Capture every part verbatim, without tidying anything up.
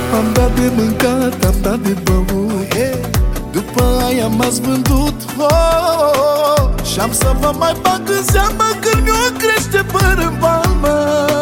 Am dat de mâncat, am dat de băut, după aia m-ați vândut, oh, și-am să vă mai bag în seamă când mi-o crește păr în palmă.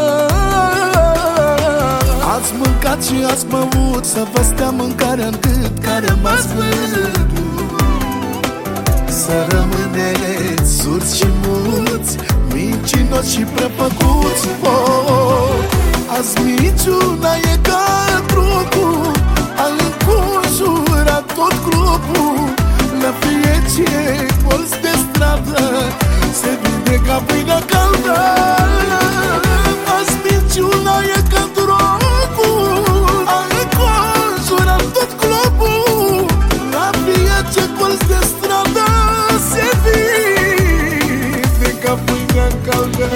Ați mâncat și ați băut, să vă stea mâncarea în gât care m-ați vândut. Să rămâneți surți și muți, mincinoți și prefăcuți, oh, azi minciuna e ca trucul, a înconjurat tot grupul. La fiecare colț de stradă se vinde ca pâinea caldă. Azi minciuna e ca drogul, a înconjurat tot globul. La fiecare colț de stradă se vinde ca pâinea caldă.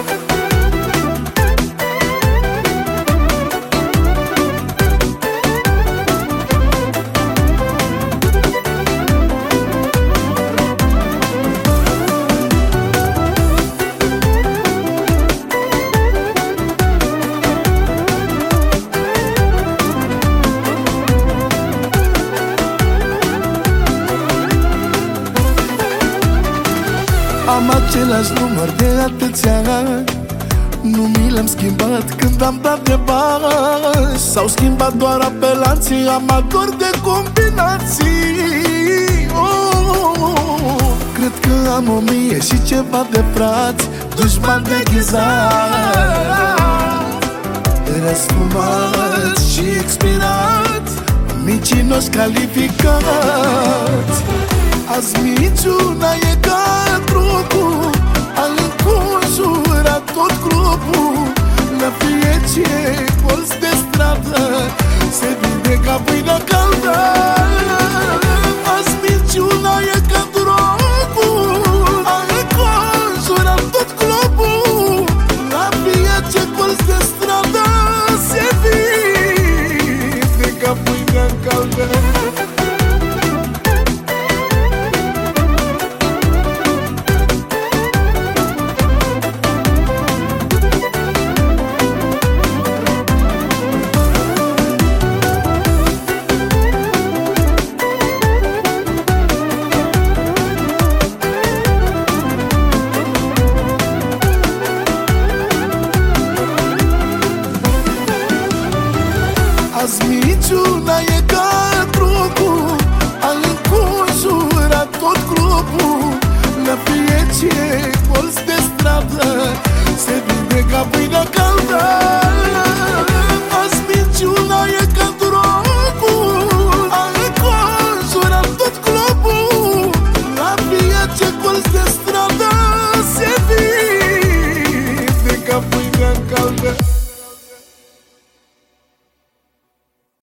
Am același număr de atâția ani, nu mi l-am schimbat când am dat de bani. S-au schimbat doar apelanții, amatori de combinații, oh, cred că am o mie și ceva de frați, dușmani deghizați, răsfumați și expirați, mincinoși calificați. Azi minciuna e ca trucul, a înconjurat tot grupul. La fiecare colț de stradă se vinde ca pâinea caldă. Azi minciuna e ca drogul, a înconjurat tot globul. La fiecare colț de stradă se vinde ca pâinea caldă. Azi minciuna e ca trucul, a înconjurat tot grupul.